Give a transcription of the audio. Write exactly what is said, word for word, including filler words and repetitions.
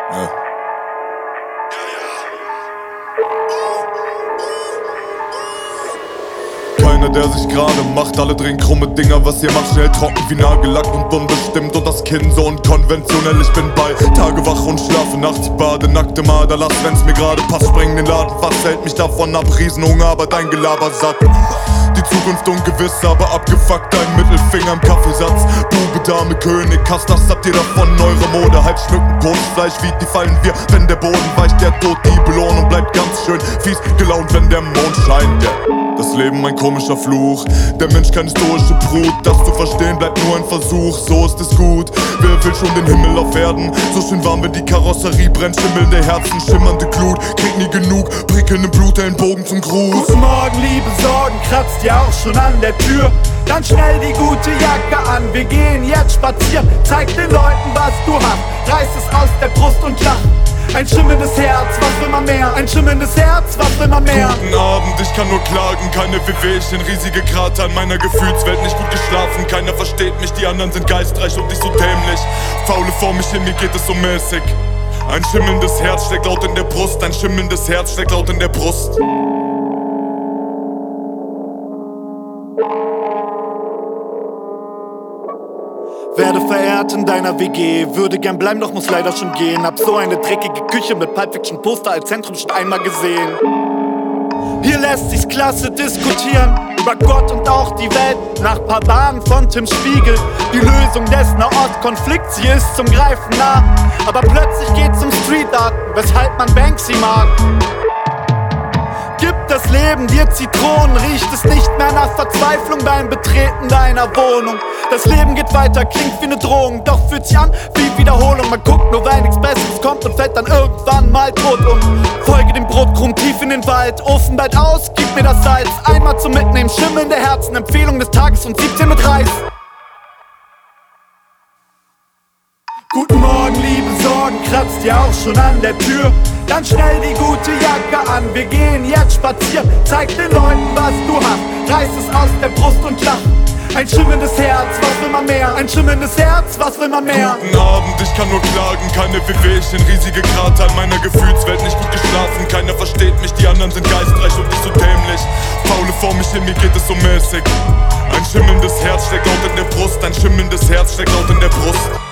Ja. Keiner, der sich gerade macht, alle drehen krumme Dinger, was ihr macht, schnell trocken wie Nagellack und unbestimmt und das Kinn so unkonventionell. Ich bin bei Tage wach und schlafe nachts, bade nackte Aderlass, wenn's mir gerade passt, spreng den Laden, was hält mich davon ab, Riesenhunger, aber dein Gelaber satt. Die Zukunft ungewiss, aber abgefuckt, dein Mittelfinger im Kaffeesatz. Bube, Dame, König, Kass, das habt ihr davon, eure Mode. Halb schmücken, Toastfleisch, wie die fallen wir, wenn der Boden weicht, der Tod, die Belohnung bleibt ganz schön fies gelaunt, wenn der Mond scheint, yeah. Das Leben ein komischer Fluch, der Mensch keine stoische Brut. Das zu verstehen bleibt nur ein Versuch, so ist es gut. Wer will schon den Himmel auf Erden? So schön warm, wenn die Karosserie brennt, schimmelnde Herzen, schimmernde Glut. Krieg nie genug, prickelnden Blut, Ellenbogen zum Gruß. Guten Morgen, liebe Sorgen, kratzt ja auch schon an der Tür. Dann schnell die gute Jacke an, wir gehen jetzt spazieren. Zeig den Leuten, was du hast, reiß es aus der Brust und lach. Ein schimmendes Herz, was will man mehr? Ein schimmendes Herz, was will man mehr? Guten Abend, ich kann nur klagen, keine Wehwehchen, riesige Krater in meiner Gefühlswelt, nicht gut geschlafen. Keiner versteht mich, die anderen sind geistreich und ich so dämlich. Faule vor mich hin, mir geht es so mäßig. Ein schimmelndes Herz steckt laut in der Brust, ein schimmelndes Herz steckt laut in der Brust. Werde verehrt in deiner W G, würde gern bleiben, doch muss leider schon gehen. Hab so eine dreckige Küche mit Pulp Fiction Poster als Zentrum schon einmal gesehen. Hier lässt sich's klasse diskutieren über Gott und auch die Welt. Nach paar Bahnen von Tim Spiegel, die Lösung des Nahostkonflikts, sie ist zum Greifen nah. Aber plötzlich geht's um Street Art, weshalb man Banksy mag. Gibt das Leben dir Zitronen, riecht es nicht mehr nach Verzweiflung beim Betreten deiner Wohnung. Das Leben geht weiter, klingt wie ne Drohung, doch fühlt sich an wie Wiederholung. Man guckt nur, weil nichts Besseres kommt und fällt dann irgendwann mal tot um. Folge dem Brotkrumm tief in den Wald, Ofen bald aus, gib mir das Salz. Einmal zum Mitnehmen, schimmelnde Herzen, Empfehlung des Tages und siebzehn mit Reis. Guten Morgen, liebe Sorgen, kratzt ja auch schon an der Tür. Dann schnell die gute Jacke an, wir gehen jetzt spazieren. Zeig den Leuten, was du hast, reiß es aus der Brust und lach. Ein schimmendes Herz, was will man mehr? Ein schimmendes Herz, was will man mehr? Guten Abend, ich kann nur klagen, keine Wehwehchen, riesige Krater in meiner Gefühlswelt, nicht gut geschlafen. Keiner versteht mich, die anderen sind geistreich und ich so dämlich. Faule vor mich hin, mir geht es so mäßig. Ein schimmelndes Herz steckt laut in der Brust, ein schimmelndes Herz steckt laut in der Brust.